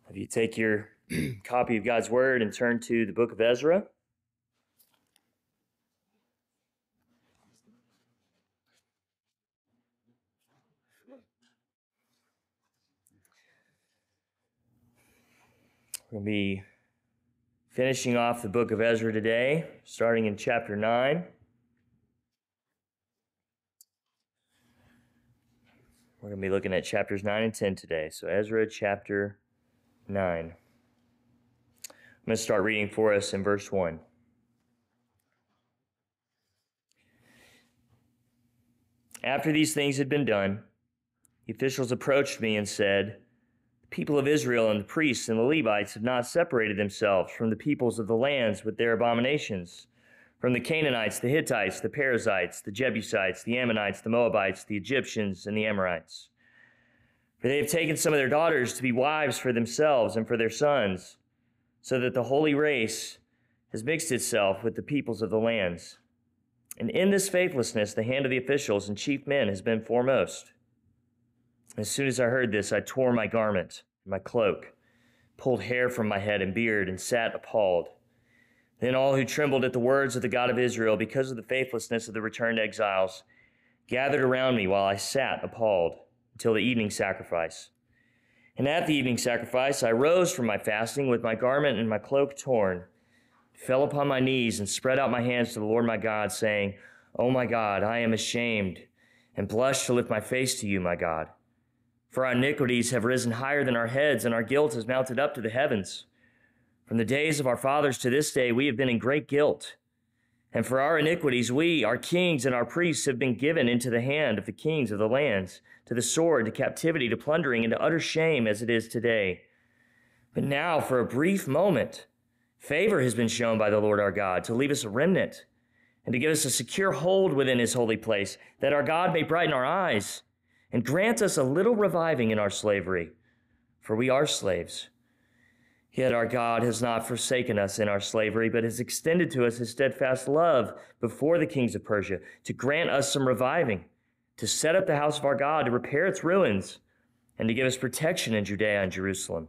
If you take your copy of God's Word and turn to the book of Ezra. We're going to be finishing off the book of Ezra today, starting in chapter 9. We're going to be looking at chapters 9 and 10 today. So Ezra chapter 9. I'm going to start reading for us in verse 1. After these things had been done, the officials approached me and said, "The people of Israel and the priests and the Levites have not separated themselves from the peoples of the lands with their abominations, from the Canaanites, the Hittites, the Perizzites, the Jebusites, the Ammonites, the Moabites, the Egyptians, and the Amorites. For they have taken some of their daughters to be wives for themselves and for their sons, so that the holy race has mixed itself with the peoples of the lands. And in this faithlessness, the hand of the officials and chief men has been foremost." As soon as I heard this, I tore my garment and my cloak, pulled hair from my head and beard, and sat appalled. Then all who trembled at the words of the God of Israel because of the faithlessness of the returned exiles gathered around me while I sat appalled until the evening sacrifice. And at the evening sacrifice, I rose from my fasting with my garment and my cloak torn, fell upon my knees and spread out my hands to the Lord my God, saying, "O my God, I am ashamed and blush to lift my face to you, my God. For our iniquities have risen higher than our heads, and our guilt has mounted up to the heavens. From the days of our fathers to this day, we have been in great guilt. And for our iniquities, we, our kings and our priests, have been given into the hand of the kings of the lands, to the sword, to captivity, to plundering, and to utter shame as it is today. But now, for a brief moment, favor has been shown by the Lord our God to leave us a remnant and to give us a secure hold within his holy place, that our God may brighten our eyes and grant us a little reviving in our slavery, for we are slaves. Yet our God has not forsaken us in our slavery, but has extended to us his steadfast love before the kings of Persia, to grant us some reviving, to set up the house of our God, to repair its ruins, and to give us protection in Judea and Jerusalem.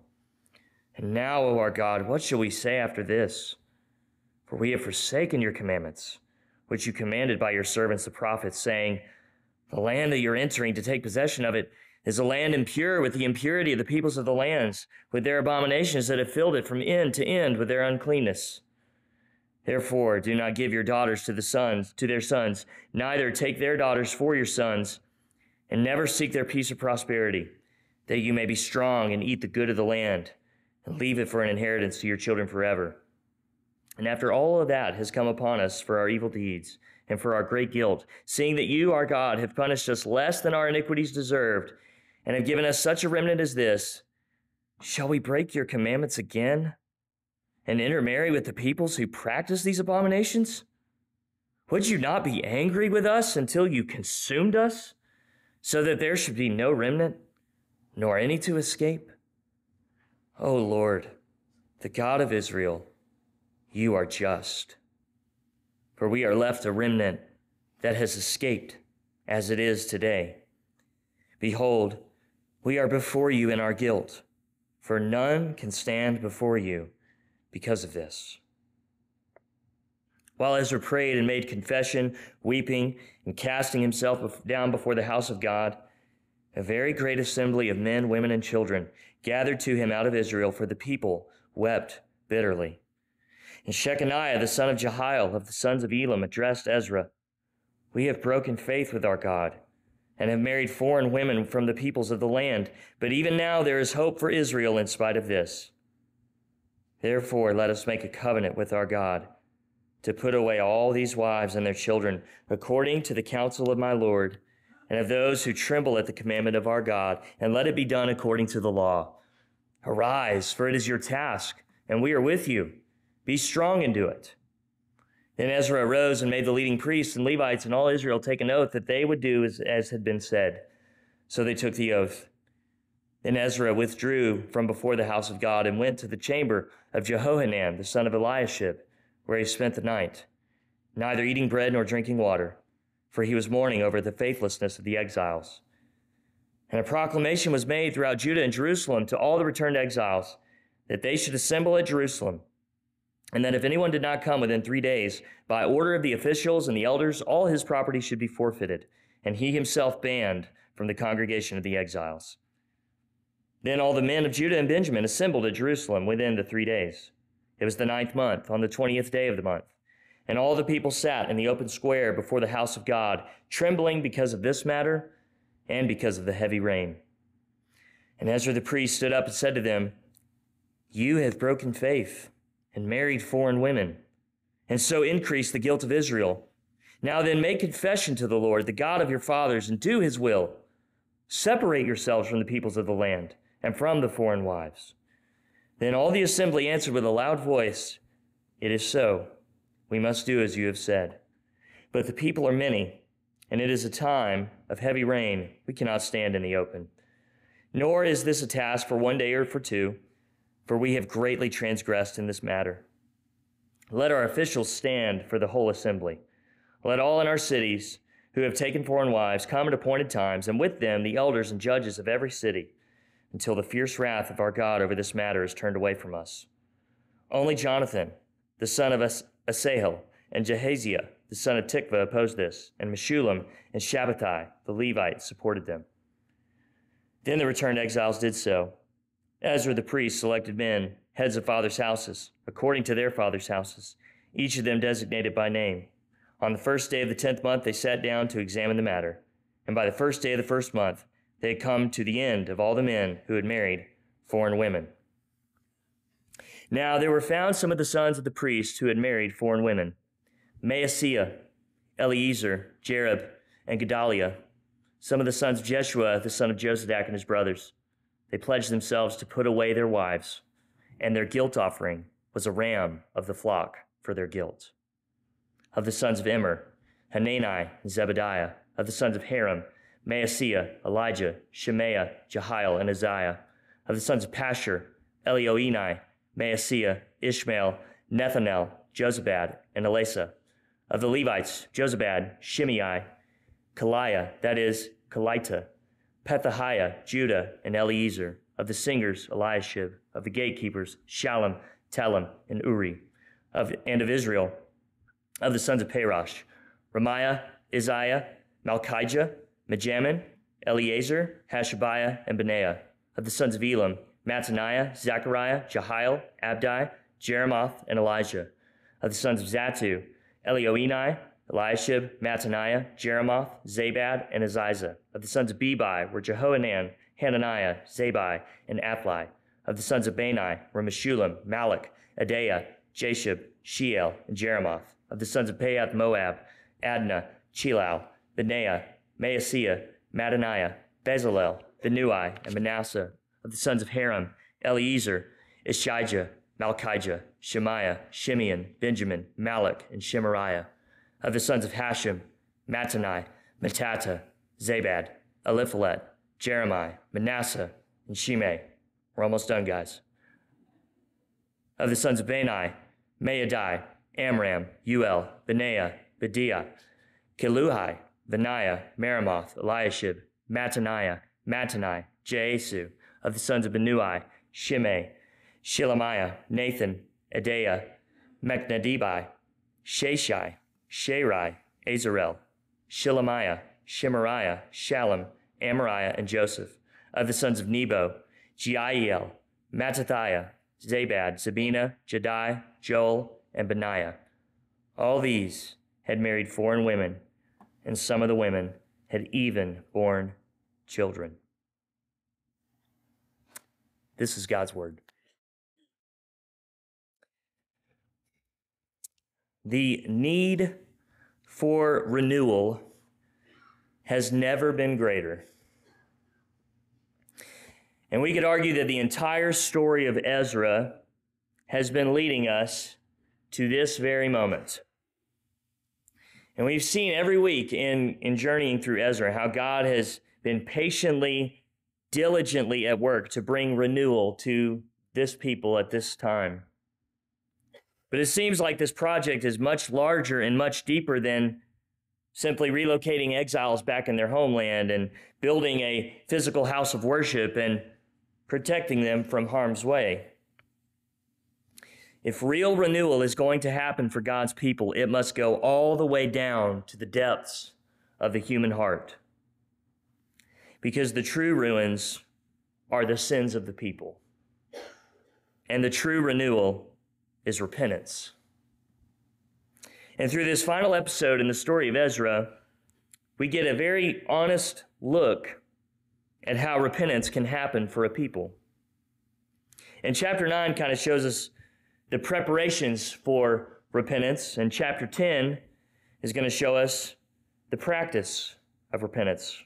And now, O our God, what shall we say after this? For we have forsaken your commandments, which you commanded by your servants the prophets, saying, the land that you're entering to take possession of it is a land impure with the impurity of the peoples of the lands, with their abominations that have filled it from end to end with their uncleanness. Therefore, do not give your daughters to their sons, neither take their daughters for your sons, and never seek their peace or prosperity, that you may be strong and eat the good of the land, and leave it for an inheritance to your children forever. And after all of that has come upon us for our evil deeds and for our great guilt, seeing that you, our God, have punished us less than our iniquities deserved, and have given us such a remnant as this, shall we break your commandments again and intermarry with the peoples who practice these abominations? Would you not be angry with us until you consumed us, so that there should be no remnant, nor any to escape? O Lord, the God of Israel, you are just. For we are left a remnant that has escaped as it is today. Behold, we are before you in our guilt, for none can stand before you because of this." While Ezra prayed and made confession, weeping and casting himself down before the house of God, a very great assembly of men, women, and children gathered to him out of Israel, for the people wept bitterly. And Shechaniah, the son of Jehiel, of the sons of Elam, addressed Ezra, "We have broken faith with our God, and have married foreign women from the peoples of the land. But even now there is hope for Israel in spite of this. Therefore let us make a covenant with our God, to put away all these wives and their children, according to the counsel of my Lord, and of those who tremble at the commandment of our God, and let it be done according to the law. Arise, for it is your task, and we are with you. Be strong and do it." Then Ezra arose and made the leading priests and Levites and all Israel take an oath that they would do as had been said. So they took the oath. Then Ezra withdrew from before the house of God and went to the chamber of Jehohanan, the son of Eliashib, where he spent the night, neither eating bread nor drinking water, for he was mourning over the faithlessness of the exiles. And a proclamation was made throughout Judah and Jerusalem to all the returned exiles, that they should assemble at Jerusalem, and that if anyone did not come within 3 days, by order of the officials and the elders, all his property should be forfeited, and he himself banned from the congregation of the exiles. Then all the men of Judah and Benjamin assembled at Jerusalem within the 3 days. It was the 9th month, on the 20th day of the month. And all the people sat in the open square before the house of God, trembling because of this matter and because of the heavy rain. And Ezra the priest stood up and said to them, "You have broken faith and married foreign women, and so increased the guilt of Israel. Now then, make confession to the Lord, the God of your fathers, and do his will. Separate yourselves from the peoples of the land and from the foreign wives." Then all the assembly answered with a loud voice, "It is so. We must do as you have said. But the people are many, and it is a time of heavy rain. We cannot stand in the open. Nor is this a task for 1 day or for 2, for we have greatly transgressed in this matter. Let our officials stand for the whole assembly. Let all in our cities who have taken foreign wives come at appointed times, and with them the elders and judges of every city, until the fierce wrath of our God over this matter is turned away from us." Only Jonathan, the son of Asahel, and Jahaziah, the son of Tikvah, opposed this, and Meshullam and Shabbatai, the Levite, supported them. Then the returned exiles did so. Ezra the priest selected men, heads of fathers' houses, according to their fathers' houses, each of them designated by name. On the first day of the 10th month, they sat down to examine the matter. And by the first day of the first month, they had come to the end of all the men who had married foreign women. Now there were found some of the sons of the priests who had married foreign women: Maaseiah, Eleazar, Jerib, and Gedaliah, some of the sons of Jeshua, the son of Josadak, and his brothers. They pledged themselves to put away their wives, and their guilt offering was a ram of the flock for their guilt. Of the sons of Immer, Hanani and Zebediah. Of the sons of Haram, Maaseiah, Elijah, Shemaiah, Jehiel, and Uzziah. Of the sons of Pashur, Elioenai, Maaseiah, Ishmael, Nethanel, Jozabad, and Elasa. Of the Levites, Jozabad, Shimei, Kaliah, that is, Kelita, Pethahiah, Judah, and Eliezer. Of the singers, Eliashib. Of the gatekeepers, Shallum, Telem, and Uri. And of Israel, of the sons of Parosh, Ramiah, Isaiah, Malchijah, Mijamin, Eleazar, Hashabiah, and Benaiah. Of the sons of Elam, Mattaniah, Zechariah, Jehiel, Abdi, Jeremoth, and Elijah. Of the sons of Zatu, Elioenai, Eliashib, Mattaniah, Jeremoth, Zabad, and Aziza. Of the sons of Bebai were Jehohanan, Hananiah, Zabai, and Athli. Of the sons of Bani were Meshullam, Malach, Adaiah, Jashub, Sheel, and Jeremoth. Of the sons of Pahath Moab, Adnah, Chilau, Benaiah, Maaseiah, Mattaniah, Bezalel, Benui, and Manasseh. Of the sons of Haram, Eliezer, Ishijah, Malchijah, Shemaiah, Shimeon, Benjamin, Malach, and Shemariah. Of the sons of Hashem, Mattanai, Mattatah, Zabad, Eliphalet, Jeremiah, Manasseh, and Shimei. We're almost done, guys. Of the sons of Bani, Maadai, Amram, Uel, Benaiah, Bediah, Keluhi, Benaiah, Meremoth, Eliashib, Mattaniah, Mattanai, Jeasu. Of the sons of Benui, Shimei, Shelemiah, Nathan, Adaiah, Mechnadibai, Sheshai, Sherai, Azarel, Shelemiah, Shemariah, Shallum, Amariah, and Joseph. Of the sons of Nebo, Jeiel, Mattathiah, Zabad, Zabina, Jedi, Joel, and Benaiah. All these had married foreign women, and some of the women had even borne children. This is God's word. The need for renewal has never been greater. And we could argue that the entire story of Ezra has been leading us to this very moment. And we've seen every week in journeying through Ezra how God has been patiently, diligently at work to bring renewal to this people at this time. But it seems like this project is much larger and much deeper than simply relocating exiles back in their homeland and building a physical house of worship and protecting them from harm's way. If real renewal is going to happen for God's people, it must go all the way down to the depths of the human heart. Because the true ruins are the sins of the people. And the true renewal is repentance. And through this final episode in the story of Ezra, we get a very honest look at how repentance can happen for a people. And chapter 9 kind of shows us the preparations for repentance, and chapter 10 is going to show us the practice of repentance.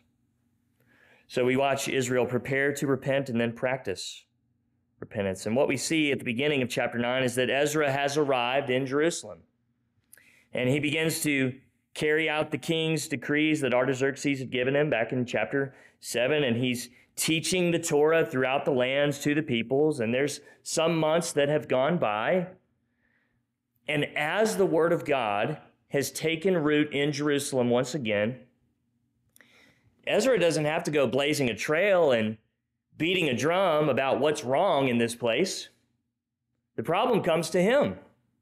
So we watch Israel prepare to repent and then practice repentance. And what we see at the beginning of chapter 9 is that Ezra has arrived in Jerusalem. And he begins to carry out the king's decrees that Artaxerxes had given him back in chapter 7. And he's teaching the Torah throughout the lands to the peoples. And there's some months that have gone by. And as the word of God has taken root in Jerusalem once again, Ezra doesn't have to go blazing a trail and beating a drum about what's wrong in this place. The problem comes to him.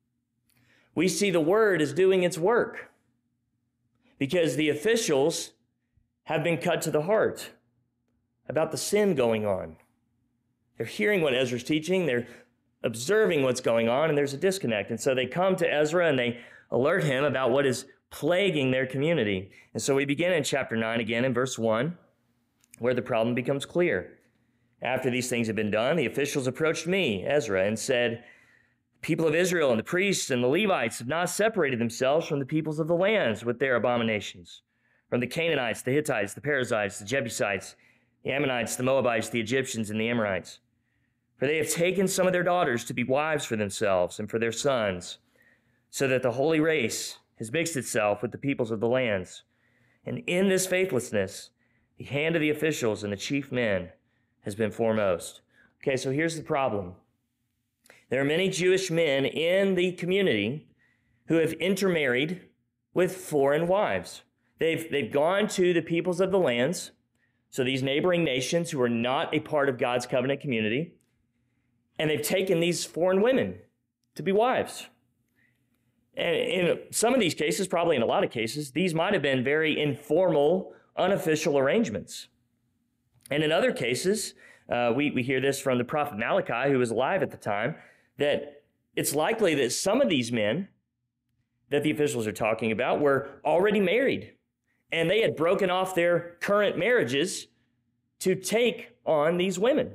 We see the word is doing its work because the officials have been cut to the heart about the sin going on. They're hearing what Ezra's teaching, they're observing what's going on, and there's a disconnect. And so they come to Ezra and they alert him about what is plaguing their community. And so we begin in chapter 9 again in verse 1, where the problem becomes clear. After these things had been done, the officials approached me, Ezra, and said, people of Israel and the priests and the Levites have not separated themselves from the peoples of the lands with their abominations, from the Canaanites, the Hittites, the Perizzites, the Jebusites, the Ammonites, the Moabites, the Egyptians, and the Amorites. For they have taken some of their daughters to be wives for themselves and for their sons, so that the holy race has mixed itself with the peoples of the lands. And in this faithlessness, the hand of the officials and the chief men has been foremost. Okay, so here's the problem. There are many Jewish men in the community who have intermarried with foreign wives. They've gone to the peoples of the lands, so these neighboring nations who are not a part of God's covenant community, and they've taken these foreign women to be wives. And in some of these cases, probably in a lot of cases, these might have been very informal, unofficial arrangements. And in other cases, we hear this from the prophet Malachi, who was alive at the time, that it's likely that some of these men that the officials are talking about were already married, and they had broken off their current marriages to take on these women.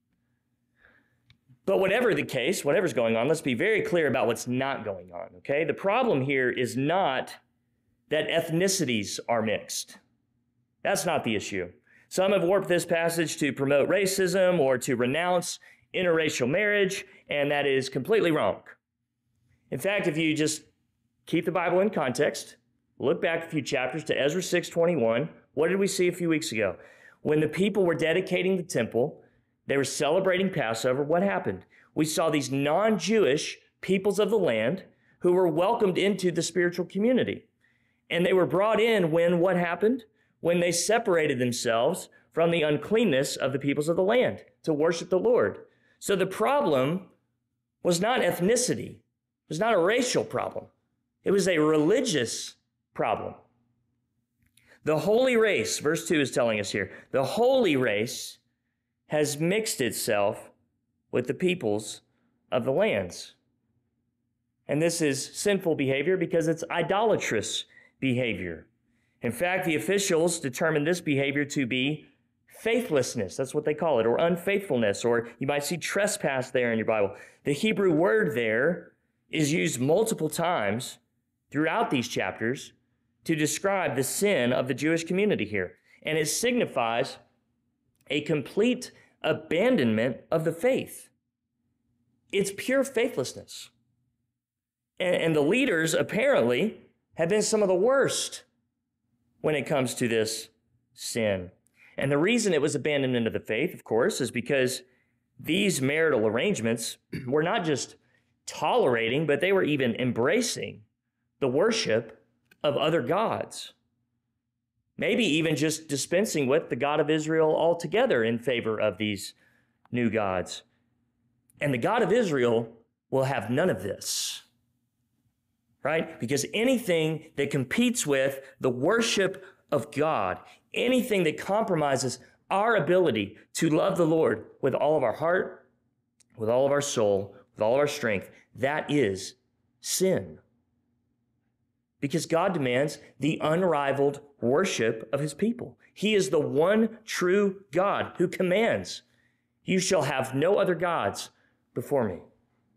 But whatever the case, whatever's going on, let's be very clear about what's not going on, okay? The problem here is not that ethnicities are mixed. That's not the issue. Some have warped this passage to promote racism or to renounce interracial marriage, and that is completely wrong. In fact, if you just keep the Bible in context, look back a few chapters to Ezra 6:21, what did we see a few weeks ago? When the people were dedicating the temple, they were celebrating Passover, what happened? We saw these non-Jewish peoples of the land who were welcomed into the spiritual community. And they were brought in when what happened? When they separated themselves from the uncleanness of the peoples of the land to worship the Lord. So the problem was not ethnicity. It was not a racial problem. It was a religious problem. The holy race, verse 2 is telling us here, the holy race has mixed itself with the peoples of the lands. And this is sinful behavior because it's idolatrous behavior. In fact, the officials determined this behavior to be faithlessness. That's what they call it, or unfaithfulness, or you might see trespass there in your Bible. The Hebrew word there is used multiple times throughout these chapters to describe the sin of the Jewish community here. And it signifies a complete abandonment of the faith. It's pure faithlessness. And the leaders apparently have been some of the worst when it comes to this sin. And the reason it was abandonment of the faith, of course, is because these marital arrangements were not just tolerating, but they were even embracing the worship of other gods. Maybe even just dispensing with the God of Israel altogether in favor of these new gods. And the God of Israel will have none of this, right? Because anything that competes with the worship of God, anything that compromises our ability to love the Lord with all of our heart, with all of our soul, with all of our strength, that is sin. Because God demands the unrivaled worship of his people. He is the one true God who commands, "You shall have no other gods before me."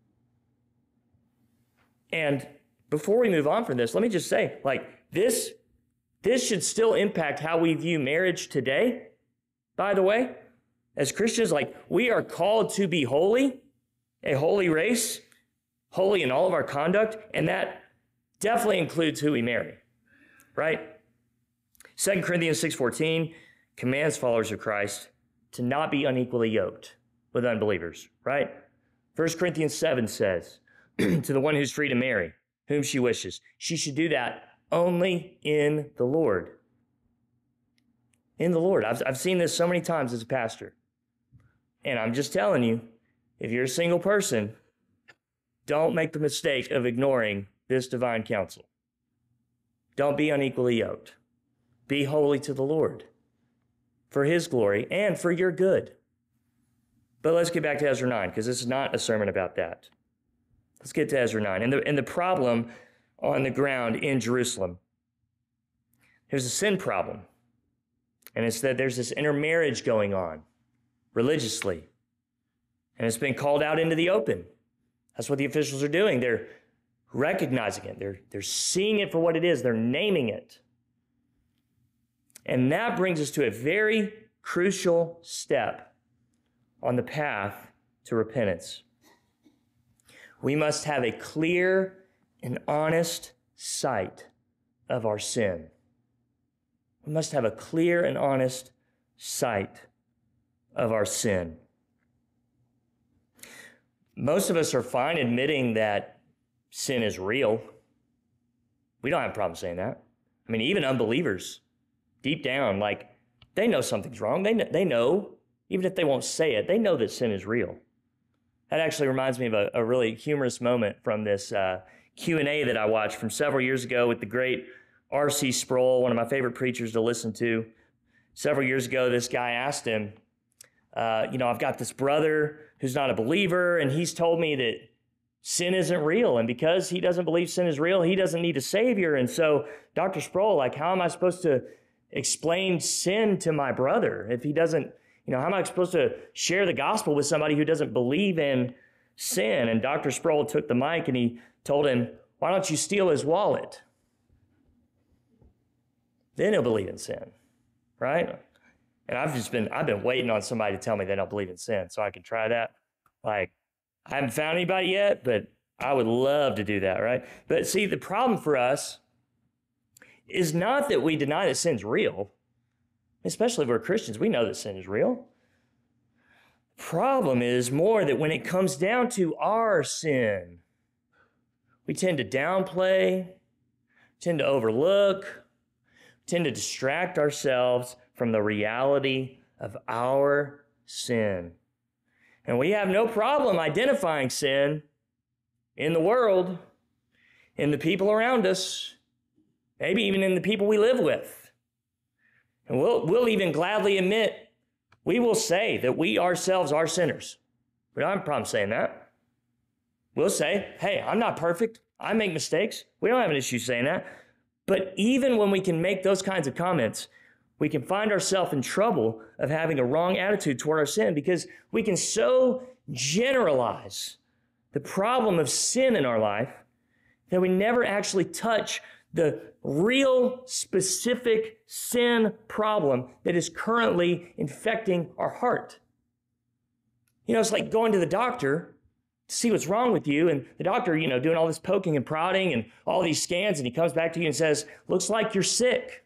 And before we move on from this, let me just say, this should still impact how we view marriage today. By the way, as Christians, we are called to be holy, a holy race, holy in all of our conduct, and that definitely includes who we marry, right? 2 Corinthians 6:14 commands followers of Christ to not be unequally yoked with unbelievers, right? 1 Corinthians 7 says, to the one who's free to marry, whom she wishes, she should do that only in the Lord. In the Lord. I've seen this so many times as a pastor. And I'm just telling you, if you're a single person, don't make the mistake of ignoring this divine counsel. Don't be unequally yoked. Be holy to the Lord for his glory and for your good. But let's get back to Ezra 9, because this is not a sermon about that. Let's get to Ezra 9. And the problem on the ground in Jerusalem, there's a sin problem. And it's that there's this intermarriage going on religiously. And it's been called out into the open. That's what the officials are doing. They're recognizing it. They're seeing it for what it is. They're naming it. And that brings us to a very crucial step on the path to repentance. We must have a clear and honest sight of our sin. We must have a clear and honest sight of our sin. Most of us are fine admitting that sin is real. We don't have a problem saying that. I mean, even unbelievers, deep down, they know something's wrong. They know, even if they won't say it, they know that sin is real. That actually reminds me of a really humorous moment from this Q&A that I watched from several years ago with the great R.C. Sproul, one of my favorite preachers to listen to. Several years ago, this guy asked him, I've got this brother who's not a believer, and he's told me that sin isn't real. And because he doesn't believe sin is real, he doesn't need a savior. And so, Dr. Sproul, how am I supposed to explain sin to my brother if he doesn't, how am I supposed to share the gospel with somebody who doesn't believe in sin? And Dr. Sproul took the mic and he told him, why don't you steal his wallet? Then he'll believe in sin, right? And I've been waiting on somebody to tell me they don't believe in sin so I can try that. I haven't found anybody yet, but I would love to do that, right? But see, the problem for us is not that we deny that sin's real, especially if we're Christians. We know that sin is real. The problem is more that when it comes down to our sin, we tend to downplay, tend to overlook, tend to distract ourselves from the reality of our sin. And we have no problem identifying sin in the world, in the people around us, maybe even in the people we live with. And we'll even gladly admit, we will say that we ourselves are sinners. We don't have a problem saying that. We'll say, hey, I'm not perfect. I make mistakes. We don't have an issue saying that. But even when we can make those kinds of comments, we can find ourselves in trouble of having a wrong attitude toward our sin because we can so generalize the problem of sin in our life that we never actually touch the real specific sin problem that is currently infecting our heart. It's like going to the doctor to see what's wrong with you, and the doctor, doing all this poking and prodding and all these scans, and he comes back to you and says, looks like you're sick.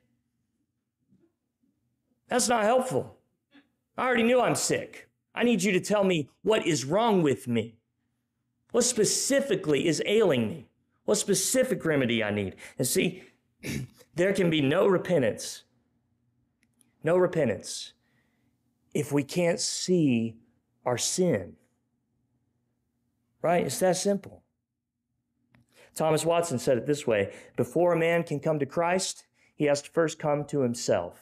That's not helpful. I already knew I'm sick. I need you to tell me what is wrong with me. What specifically is ailing me? What specific remedy I need? And see, there can be no repentance if we can't see our sin. right? It's that simple. Thomas Watson said it this way: before a man can come to Christ, he has to first come to himself.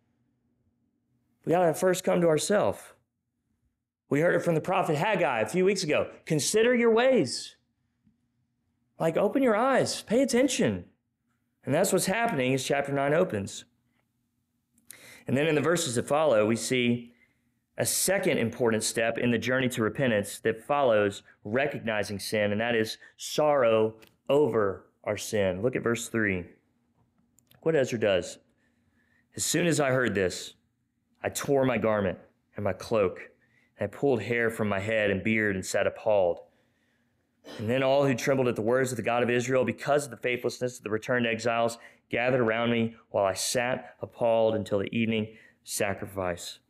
We got to first come to ourselves. We heard it from the prophet Haggai a few weeks ago. Consider your ways. Like, open your eyes, pay attention. And that's what's happening as chapter 9 opens. And then in the verses that follow, we see a second important step in the journey to repentance that follows recognizing sin, and that is sorrow over our sin. Look at verse 3. What Ezra does. As soon as I heard this, I tore my garment and my cloak, and I pulled hair from my head and beard and sat appalled. And then all who trembled at the words of the God of Israel because of the faithlessness of the returned exiles gathered around me while I sat appalled until the evening sacrifice.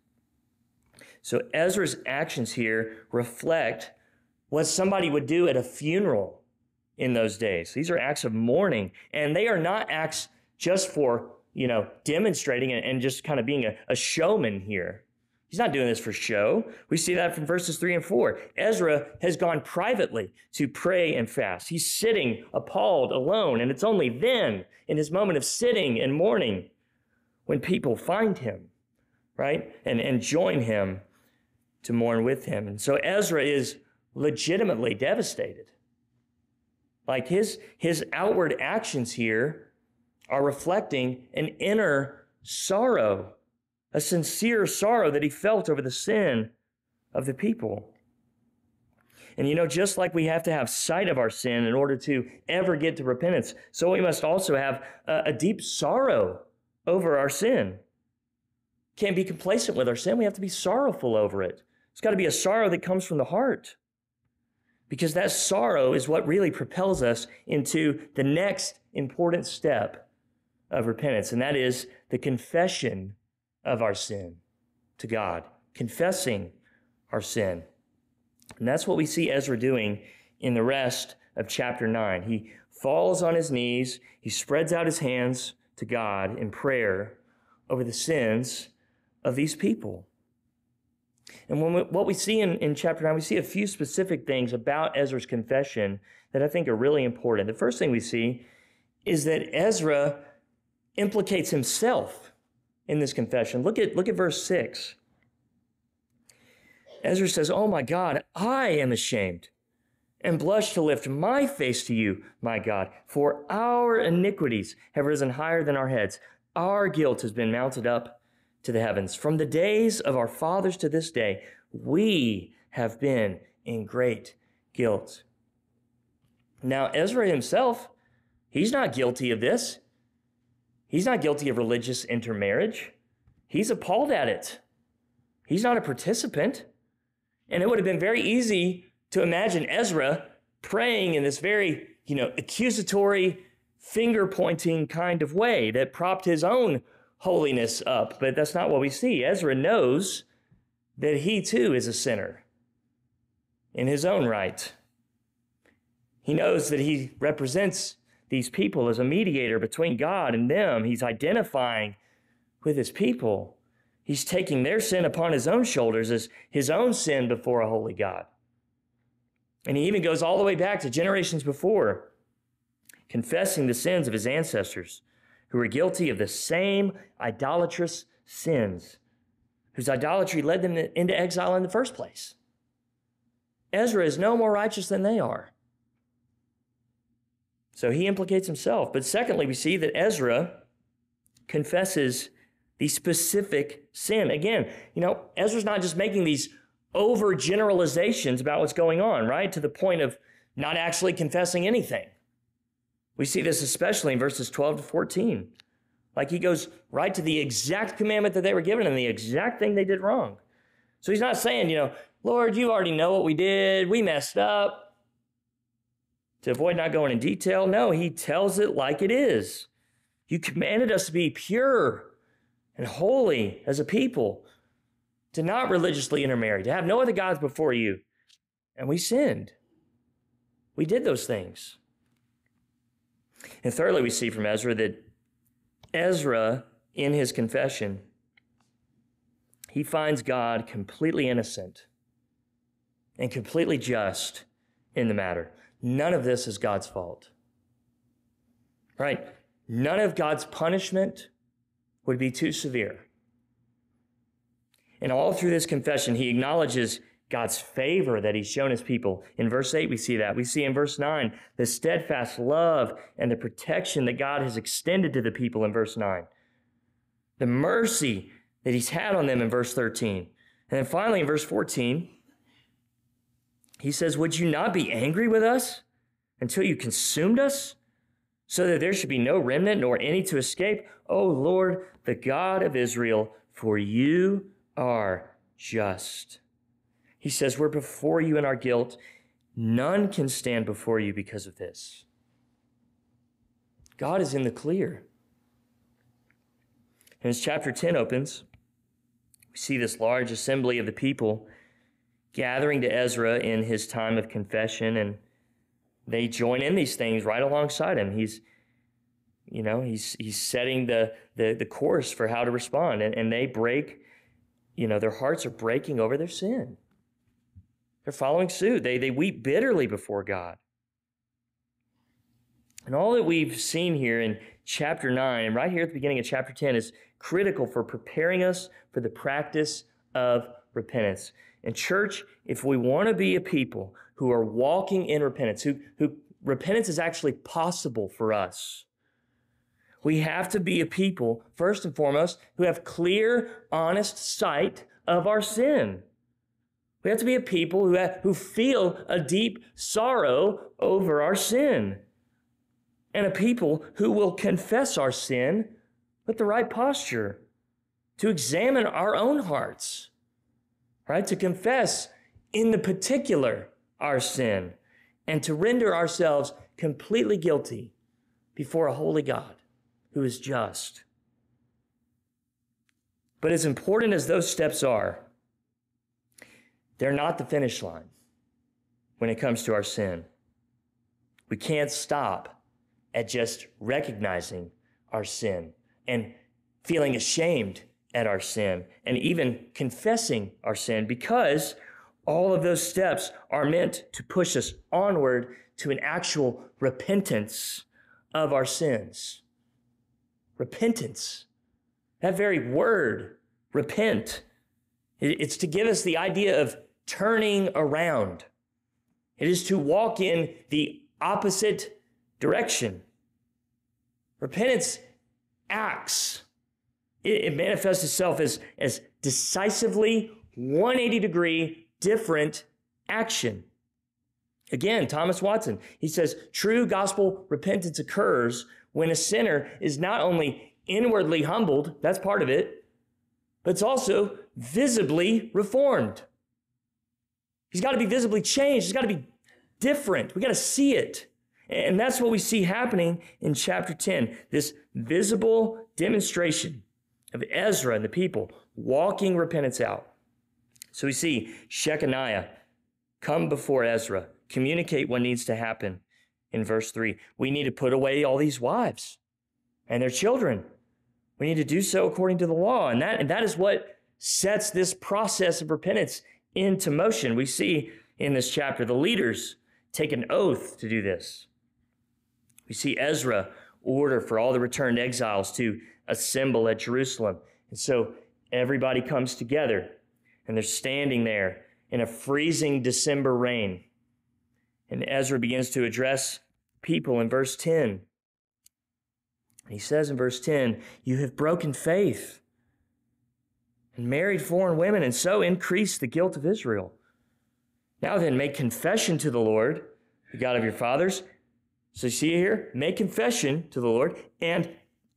So Ezra's actions here reflect what somebody would do at a funeral in those days. These are acts of mourning, and they are not acts just for, demonstrating and just kind of being a showman here. He's not doing this for show. We see that from verses 3 and 4. Ezra has gone privately to pray and fast. He's sitting appalled, alone, and it's only then, in his moment of sitting and mourning, when people find him, right, and join him to mourn with him. And so Ezra is legitimately devastated. Like his outward actions here are reflecting an inner sorrow, a sincere sorrow that he felt over the sin of the people. And just like we have to have sight of our sin in order to ever get to repentance, so we must also have a deep sorrow over our sin. Can't be complacent with our sin. We have to be sorrowful over it. It's got to be a sorrow that comes from the heart, because that sorrow is what really propels us into the next important step of repentance, and that is the confession of our sin to God, confessing our sin. And that's what we see Ezra doing in the rest of chapter 9. He falls on his knees, he spreads out his hands to God in prayer over the sins of these people. And what we see in chapter 9, we see a few specific things about Ezra's confession that I think are really important. The first thing we see is that Ezra implicates himself in this confession. Look at verse 6. Ezra says, "Oh my God, I am ashamed and blush to lift my face to you, my God, for our iniquities have risen higher than our heads. Our guilt has been mounted up to the heavens. From the days of our fathers to this day, we have been in great guilt." Now, Ezra himself, he's not guilty of this. He's not guilty of religious intermarriage. He's appalled at it. He's not a participant. And it would have been very easy to imagine Ezra praying in this very, accusatory, finger-pointing kind of way that propped his own holiness up. But that's not what we see. Ezra knows that he too is a sinner in his own right. He knows that he represents these people as a mediator between God and them. He's identifying with his people. He's taking their sin upon his own shoulders as his own sin before a holy God. And he even goes all the way back to generations before, confessing the sins of his ancestors who were guilty of the same idolatrous sins, whose idolatry led them into exile in the first place. Ezra is no more righteous than they are. So he implicates himself. But secondly, we see that Ezra confesses the specific sin. Again, Ezra's not just making these overgeneralizations about what's going on, right? To the point of not actually confessing anything. We see this especially in verses 12 to 14. Like he goes right to the exact commandment that they were given and the exact thing they did wrong. So he's not saying, Lord, you already know what we did. We messed up. To avoid not going in detail, no, he tells it like it is. You commanded us to be pure and holy as a people, to not religiously intermarry, to have no other gods before you. And we sinned. We did those things. And thirdly, we see from Ezra that Ezra, in his confession, he finds God completely innocent and completely just in the matter. None of this is God's fault. Right? None of God's punishment would be too severe. And all through this confession, he acknowledges God's favor that he's shown his people. In verse 8, we see that. We see in verse 9, the steadfast love and the protection that God has extended to the people in verse 9. The mercy that he's had on them in verse 13. And then finally in verse 14, he says, would you not be angry with us until you consumed us, so that there should be no remnant nor any to escape? O Lord, the God of Israel, for you are just. He says, we're before you in our guilt. None can stand before you because of this. God is in the clear. And as chapter 10 opens, we see this large assembly of the people gathering to Ezra in his time of confession, and they join in these things right alongside him. He's setting the course for how to respond, and they break, their hearts are breaking over their sin. They're following suit. They weep bitterly before God. And all that we've seen here in chapter 9 and right here at the beginning of chapter 10 is critical for preparing us for the practice of repentance. And church, if we want to be a people who are walking in repentance, who repentance is actually possible for us, we have to be a people, first and foremost, who have clear, honest sight of our sin. We have to be a people who feel a deep sorrow over our sin, and a people who will confess our sin with the right posture, to examine our own hearts, right? To confess in the particular our sin, and to render ourselves completely guilty before a holy God who is just. But as important as those steps are, they're not the finish line when it comes to our sin. We can't stop at just recognizing our sin and feeling ashamed at our sin and even confessing our sin, because all of those steps are meant to push us onward to an actual repentance of our sins. Repentance. That very word, repent, it's to give us the idea of turning around. It is to walk in the opposite direction. Repentance acts. It manifests itself as decisively 180-degree different action. Again, Thomas Watson, he says, true gospel repentance occurs when a sinner is not only inwardly humbled, that's part of it, but it's also visibly reformed. He's got to be visibly changed. He's got to be different. We got to see it. And that's what we see happening in chapter 10, this visible demonstration of Ezra and the people walking repentance out. So we see Shechaniah come before Ezra, communicate what needs to happen in verse 3. We need to put away all these wives and their children. We need to do so according to the law. And that is what sets this process of repentance into motion. We see in this chapter the leaders take an oath to do this. We see Ezra order for all the returned exiles to assemble at Jerusalem. And so everybody comes together, and they're standing there in a freezing December rain. And Ezra begins to address people in verse 10. And he says in verse 10, you have broken faith and married foreign women, and so increased the guilt of Israel. Now then, make confession to the Lord, the God of your fathers. So you see here, make confession to the Lord and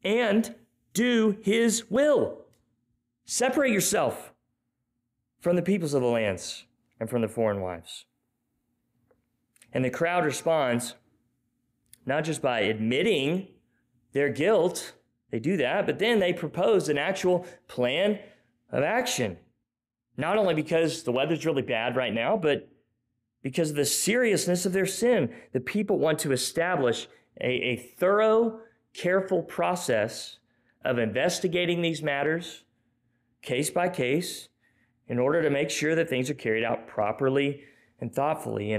do his will. Separate yourself from the peoples of the lands and from the foreign wives. And the crowd responds not just by admitting their guilt, they do that, but then they propose an actual plan of action. Not only because the weather's really bad right now, but because of the seriousness of their sin. The people want to establish a thorough, careful process of investigating these matters, case by case, in order to make sure that things are carried out properly and thoughtfully. And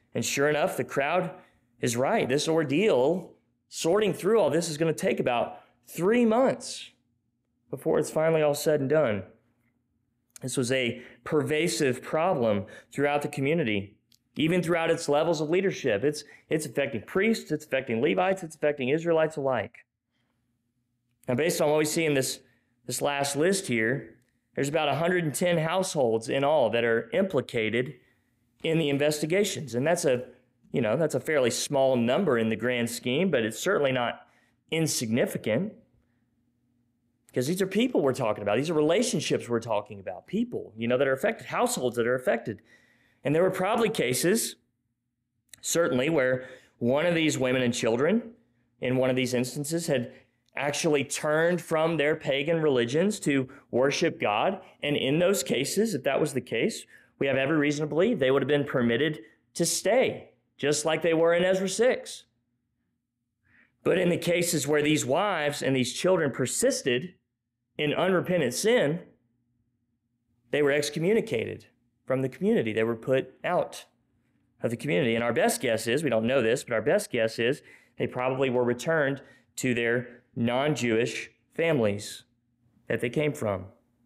And sure enough, the crowd is right. This ordeal, sorting through all this, is going to take about 3 months before it's finally all said and done. This was a pervasive problem throughout the community, even throughout its levels of leadership. It's affecting priests, it's affecting Levites, it's affecting Israelites alike. Now, based on what we see in this last list here, there's about 110 households in all that are implicated in the investigations. And that's a fairly small number in the grand scheme, but it's certainly not insignificant. Because these are people we're talking about. These are relationships we're talking about. People, that are affected, households that are affected. And there were probably cases, certainly, where one of these women and children, in one of these instances, had actually turned from their pagan religions to worship God. And in those cases, if that was the case, we have every reason to believe they would have been permitted to stay, just like they were in Ezra 6. But in the cases where these wives and these children persisted in unrepentant sin, they were excommunicated from the community. They were put out of the community. And our best guess is, we don't know this, but our best guess is they probably were returned to their non-Jewish families that they came from.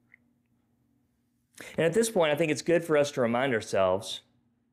And at this point, I think it's good for us to remind ourselves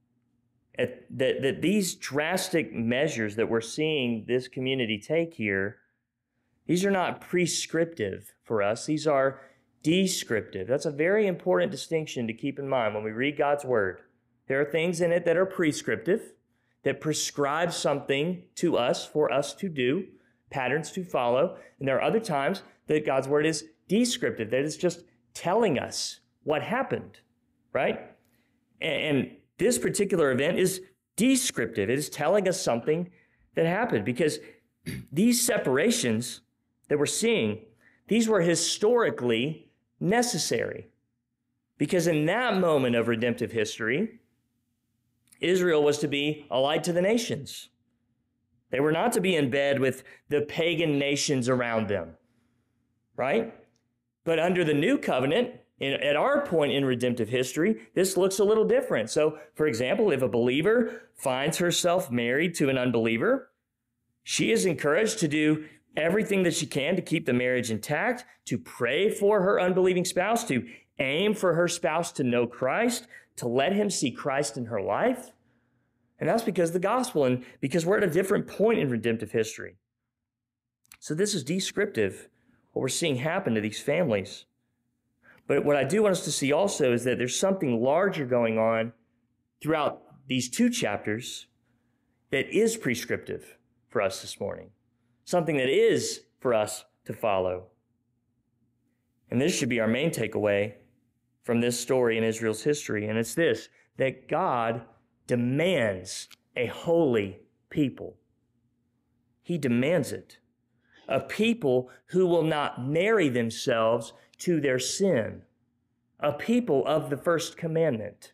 that these drastic measures that we're seeing this community take here, these are not prescriptive for us. These are descriptive. That's a very important distinction to keep in mind when we read God's word. There are things in it that are prescriptive, that prescribe something to us for us to do, patterns to follow. And there are other times that God's word is descriptive, that it's just telling us what happened, right? And this particular event is descriptive. It is telling us something that happened, because these separations that we're seeing, these were historically necessary. Because in that moment of redemptive history, Israel was to be a light to the nations. They were not to be in bed with the pagan nations around them, right? But under the new covenant, at our point in redemptive history, this looks a little different. So, for example, if a believer finds herself married to an unbeliever, she is encouraged to do everything that she can to keep the marriage intact, to pray for her unbelieving spouse, to aim for her spouse to know Christ, to let him see Christ in her life. And that's because of the gospel and because we're at a different point in redemptive history. So this is descriptive, what we're seeing happen to these families. But what I do want us to see also is that there's something larger going on throughout these 2 chapters that is prescriptive for us this morning. Something that is for us to follow. And this should be our main takeaway from this story in Israel's history. And it's this, that God demands a holy people. He demands it. A people who will not marry themselves to their sin. A people of the first commandment.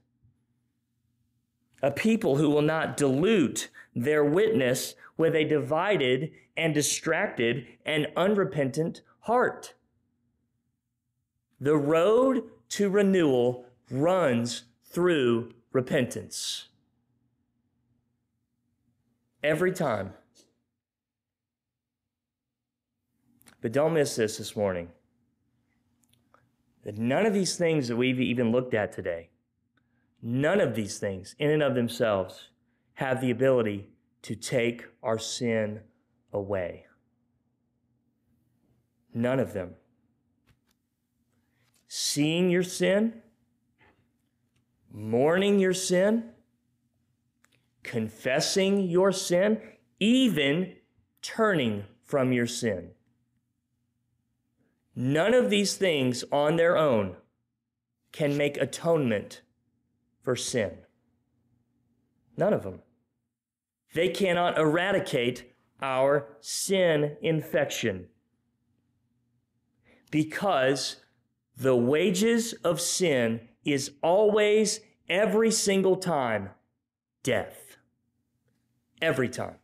A people who will not dilute their witness with a divided and distracted and unrepentant heart. The road to renewal runs through repentance. Every time. But don't miss this morning. That none of these things that we've even looked at today, none of these things in and of themselves have the ability to take our sin away. None of them. Seeing your sin, mourning your sin, confessing your sin, even turning from your sin. None of these things on their own can make atonement for sin. None of them. They cannot eradicate our sin infection, because the wages of sin is always, every single time, death. Every time.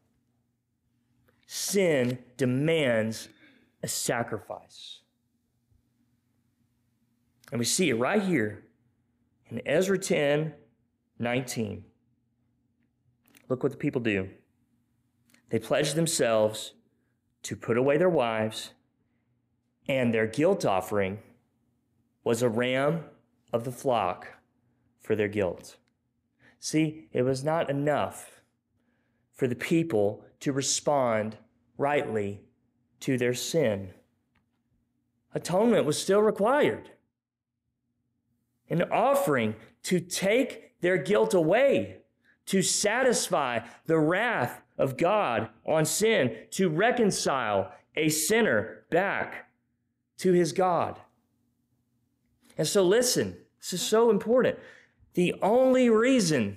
Sin demands a sacrifice. And we see it right here in Ezra 10:19. look what the people do. They pledge themselves to put away their wives, and their guilt offering was a ram of the flock for their guilt. See, it was not enough for the people to respond rightly to their sin. Atonement was still required. An offering to take their guilt away, to satisfy the wrath of God on sin, to reconcile a sinner back to his God. And so listen, this is so important. The only reason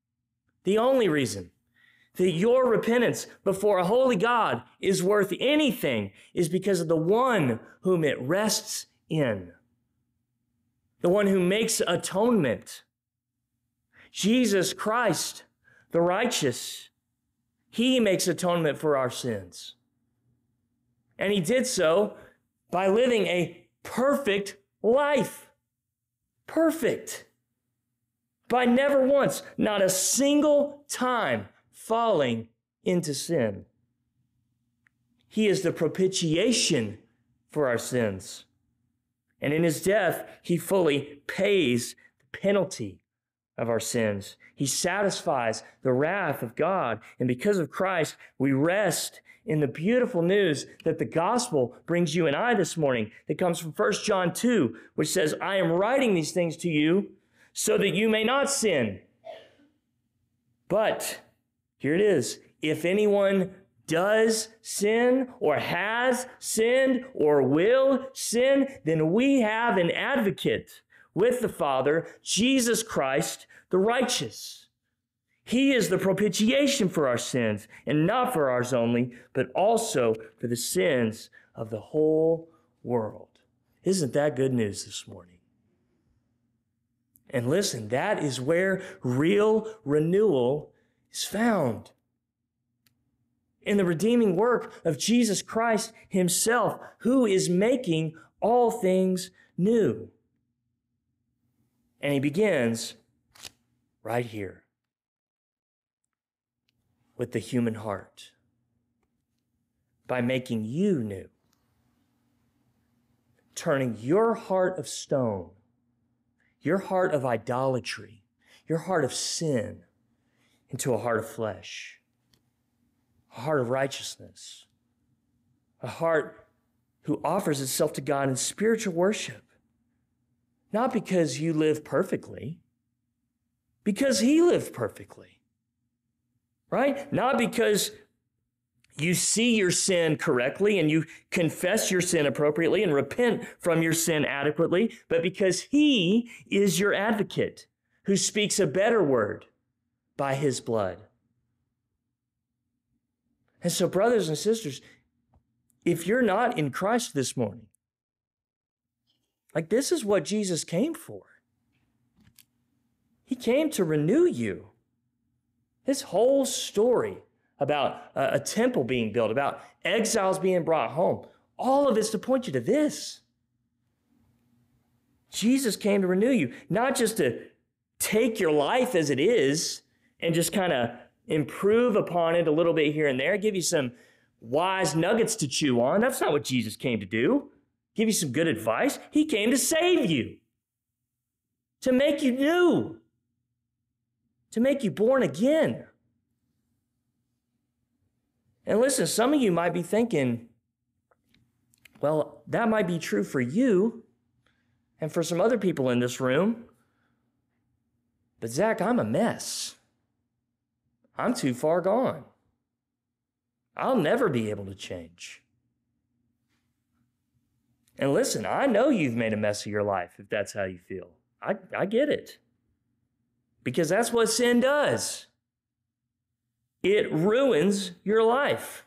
that your repentance before a holy God is worth anything is because of the one whom it rests in. The one who makes atonement. Jesus Christ, the righteous. He makes atonement for our sins. And he did so by living a perfect life. Perfect. By never once, not a single time, falling into sin. He is the propitiation for our sins. And in his death, he fully pays the penalty of our sins. He satisfies the wrath of God. And because of Christ, we rest in the beautiful news that the gospel brings you and I this morning, that comes from 1 John 2, which says, I am writing these things to you so that you may not sin. But here it is. If anyone does sin or has sinned or will sin, then we have an advocate with the Father, Jesus Christ, the righteous. He is the propitiation for our sins, and not for ours only, but also for the sins of the whole world. Isn't that good news this morning? And listen, that is where real renewal is found. In the redeeming work of Jesus Christ himself, who is making all things new. And he begins right here with the human heart by making you new, turning your heart of stone, your heart of idolatry, your heart of sin into a heart of flesh. A heart of righteousness, a heart who offers itself to God in spiritual worship, not because you live perfectly, because he lived perfectly, right? Not because you see your sin correctly and you confess your sin appropriately and repent from your sin adequately, but because he is your advocate who speaks a better word by his blood. And so, brothers and sisters, if you're not in Christ this morning, like this is what Jesus came for. He came to renew you. This whole story about a temple being built, about exiles being brought home, all of it's to point you to this. Jesus came to renew you, not just to take your life as it is and just kind of improve upon it a little bit here and there, give you some wise nuggets to chew on. That's not what Jesus came to do. Give you some good advice. He came to save you, to make you new, to make you born again. And listen, some of you might be thinking, well, that might be true for you and for some other people in this room, but Zach, I'm a mess. I'm too far gone. I'll never be able to change. And listen, I know you've made a mess of your life if that's how you feel. I get it. Because that's what sin does. It ruins your life.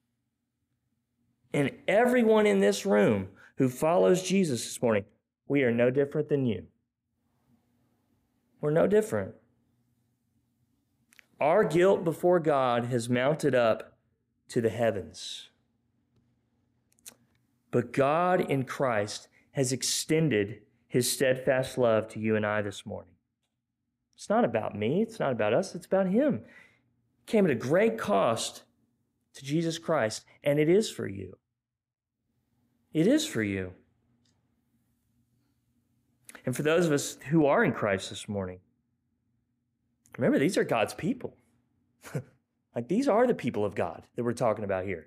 And everyone in this room who follows Jesus this morning, we are no different than you. We're no different. Our guilt before God has mounted up to the heavens. But God in Christ has extended his steadfast love to you and I this morning. It's not about me. It's not about us. It's about him. came at a great cost to Jesus Christ, and it is for you. It is for you. And for those of us who are in Christ this morning, remember, these are God's people. Like, these are the people of God that we're talking about here.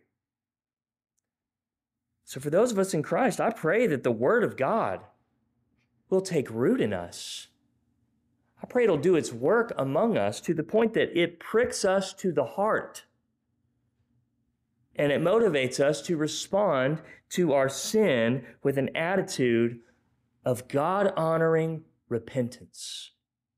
So for those of us in Christ, I pray that the Word of God will take root in us. I pray it'll do its work among us to the point that it pricks us to the heart. And it motivates us to respond to our sin with an attitude of God-honoring repentance.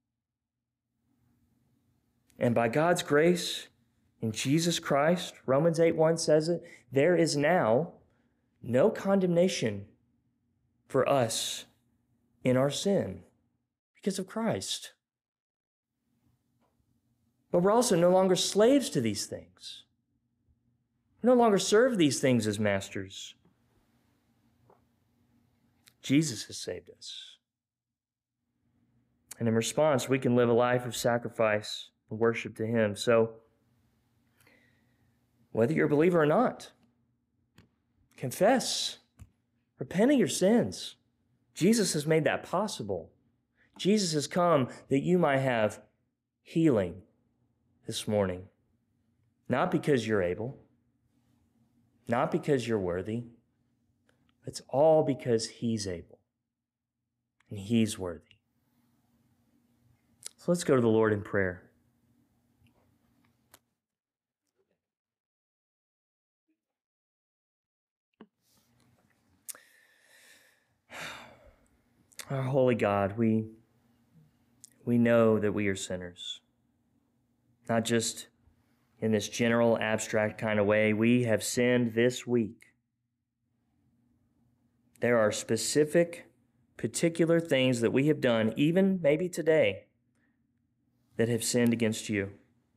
And by God's grace, in Jesus Christ, Romans 8:1 says it, there is now no condemnation for us in our sin because of Christ. But we're also no longer slaves to these things. We no longer serve these things as masters. Jesus has saved us. And in response, we can live a life of sacrifice and worship to Him. So, whether you're a believer or not, confess, repent of your sins. Jesus has made that possible. Jesus has come that you might have healing this morning. Not because you're able, not because you're worthy. It's all because He's able and He's worthy. So let's go to the Lord in prayer. Our holy God, we know that we are sinners. Not just in this general, abstract kind of way. We have sinned this week. There are specific, particular things that we have done, even maybe today, that have sinned against you.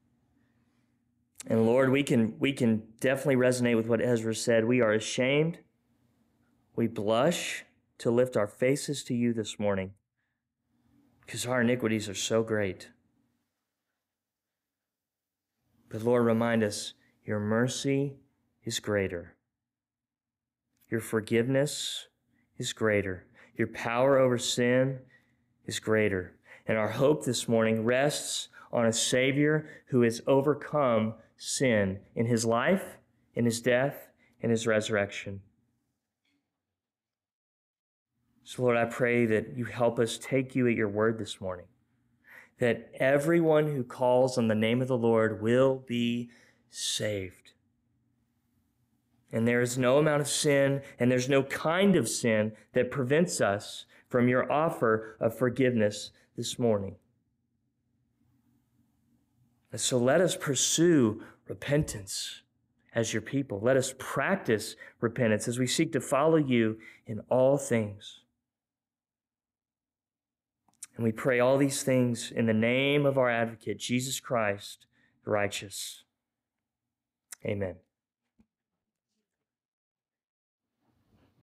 And Lord, we can definitely resonate with what Ezra said. We are ashamed. We blush to lift our faces to you this morning because our iniquities are so great. But Lord, remind us, your mercy is greater. Your forgiveness is greater. Your power over sin is greater. And our hope this morning rests on a Savior who has overcome sin in His life, in His death, and His resurrection. So Lord, I pray that you help us take you at your word this morning, that everyone who calls on the name of the Lord will be saved. And there is no amount of sin, and there's no kind of sin that prevents us from your offer of forgiveness this morning. And so let us pursue repentance as your people. Let us practice repentance as we seek to follow you in all things. And we pray all these things in the name of our advocate, Jesus Christ, the righteous. Amen.